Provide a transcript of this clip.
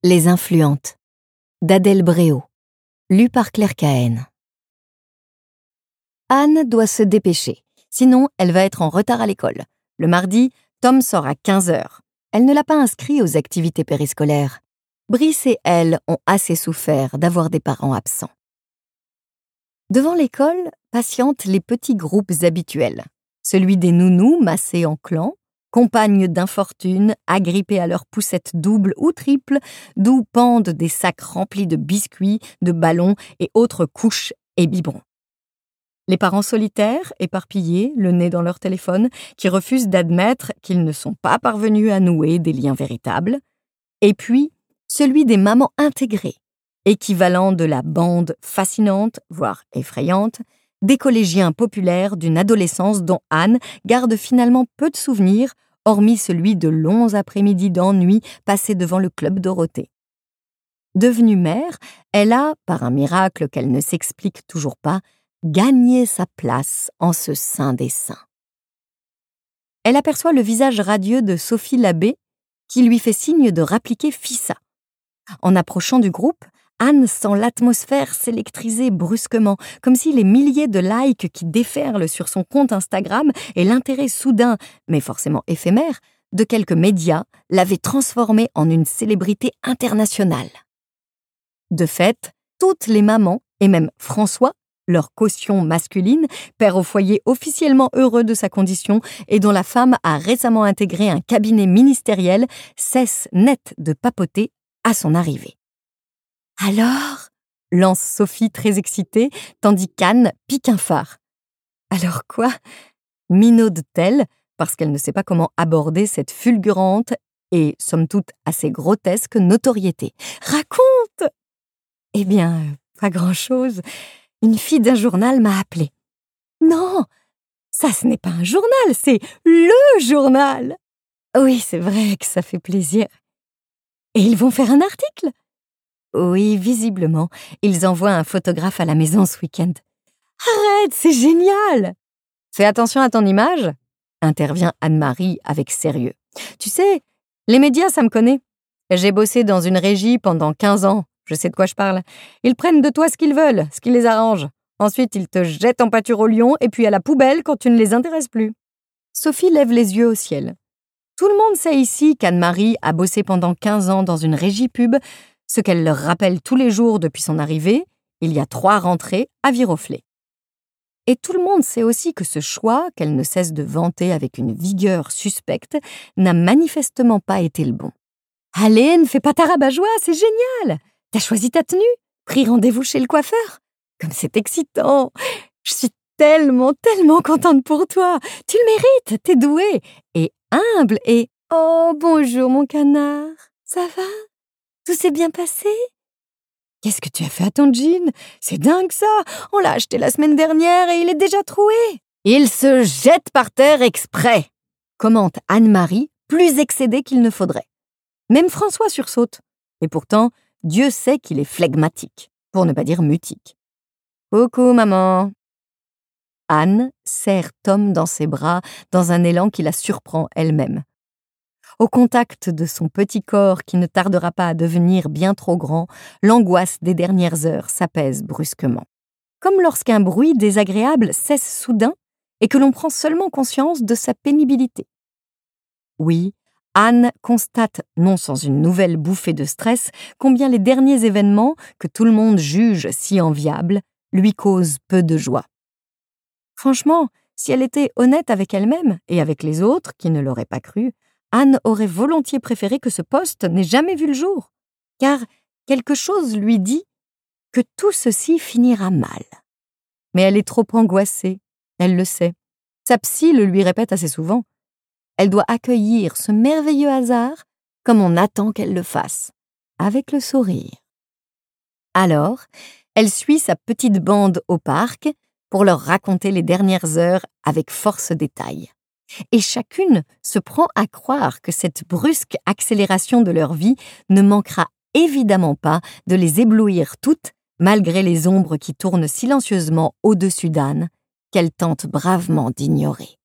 Les influentes d'Adèle Bréau, lu par Claire Cahen. Anne doit se dépêcher, sinon elle va être en retard à l'école. Le mardi, Tom sort à 15h. Elle ne l'a pas inscrit aux activités périscolaires. Brice et elle ont assez souffert d'avoir des parents absents. Devant l'école, patientent les petits groupes habituels. Celui des nounous massés en clan, compagnes d'infortune, agrippées à leurs poussettes doubles ou triples, d'où pendent des sacs remplis de biscuits, de ballons et autres couches et biberons. Les parents solitaires, éparpillés, le nez dans leur téléphone, qui refusent d'admettre qu'ils ne sont pas parvenus à nouer des liens véritables. Et puis, celui des mamans intégrées, équivalent de la bande fascinante, voire effrayante, des collégiens populaires d'une adolescence dont Anne garde finalement peu de souvenirs, hormis celui de longs après-midi d'ennui passés devant le club Dorothée. Devenue mère, elle a, par un miracle qu'elle ne s'explique toujours pas, gagné sa place en ce saint des saints. Elle aperçoit le visage radieux de Sophie Labbé, qui lui fait signe de rappliquer Fissa. En approchant du groupe, Anne sent l'atmosphère s'électriser brusquement, comme si les milliers de likes qui déferlent sur son compte Instagram et l'intérêt soudain, mais forcément éphémère, de quelques médias l'avaient transformée en une célébrité internationale. De fait, toutes les mamans, et même François, leur caution masculine, père au foyer officiellement heureux de sa condition et dont la femme a récemment intégré un cabinet ministériel, cessent net de papoter à son arrivée. « Alors ?» lance Sophie très excitée, tandis qu'Anne pique un phare. « Alors quoi ?» minaude-t-elle, parce qu'elle ne sait pas comment aborder cette fulgurante et, somme toute, assez grotesque notoriété. « Raconte !» « Eh bien, pas grand-chose. Une fille d'un journal m'a appelée. »« Non, ça ce n'est pas un journal, c'est LE journal !»« Oui, c'est vrai que ça fait plaisir. »« Et ils vont faire un article ?»« Oui, visiblement. Ils envoient un photographe à la maison ce week-end. »« Arrête, c'est génial !»« Fais attention à ton image !» intervient Anne-Marie avec sérieux. « Tu sais, les médias, ça me connaît. J'ai bossé dans une régie pendant 15 ans. Je sais de quoi je parle. Ils prennent de toi ce qu'ils veulent, ce qui les arrange. Ensuite, ils te jettent en pâture au lion et puis à la poubelle quand tu ne les intéresses plus. » Sophie lève les yeux au ciel. Tout le monde sait ici qu'Anne-Marie a bossé pendant 15 ans dans une régie pub, ce qu'elle leur rappelle tous les jours depuis son arrivée, il y a 3 rentrées à Viroflay. Et tout le monde sait aussi que ce choix, qu'elle ne cesse de vanter avec une vigueur suspecte, n'a manifestement pas été le bon. « Allez, ne fais pas ta rabat-joie, c'est génial ! T'as choisi ta tenue, pris rendez-vous chez le coiffeur. Comme c'est excitant. Je suis tellement contente pour toi. Tu le mérites, t'es douée et humble et... Oh, bonjour mon canard. Ça va? Tout s'est bien passé? Qu'est-ce que tu as fait à ton jean? C'est dingue ça. On l'a acheté la semaine dernière et il est déjà troué. Il se jette par terre exprès, commente Anne-Marie, plus excédée qu'il ne faudrait. Même François sursaute. Et pourtant, Dieu sait qu'il est flegmatique, pour ne pas dire mutique. « Coucou, maman !» Anne serre Tom dans ses bras dans un élan qui la surprend elle-même. Au contact de son petit corps qui ne tardera pas à devenir bien trop grand, l'angoisse des dernières heures s'apaise brusquement. Comme lorsqu'un bruit désagréable cesse soudain et que l'on prend seulement conscience de sa pénibilité. Oui, Anne constate, non sans une nouvelle bouffée de stress, combien les derniers événements, que tout le monde juge si enviables, lui causent peu de joie. Franchement, si elle était honnête avec elle-même et avec les autres qui ne l'auraient pas cru, Anne aurait volontiers préféré que ce poste n'ait jamais vu le jour, car quelque chose lui dit que tout ceci finira mal. Mais elle est trop angoissée, elle le sait. Sa psy le lui répète assez souvent. Elle doit accueillir ce merveilleux hasard comme on attend qu'elle le fasse, avec le sourire. Alors, elle suit sa petite bande au parc pour leur raconter les dernières heures avec force détails. Et chacune se prend à croire que cette brusque accélération de leur vie ne manquera évidemment pas de les éblouir toutes, malgré les ombres qui tournent silencieusement au-dessus d'Anne, qu'elle tente bravement d'ignorer.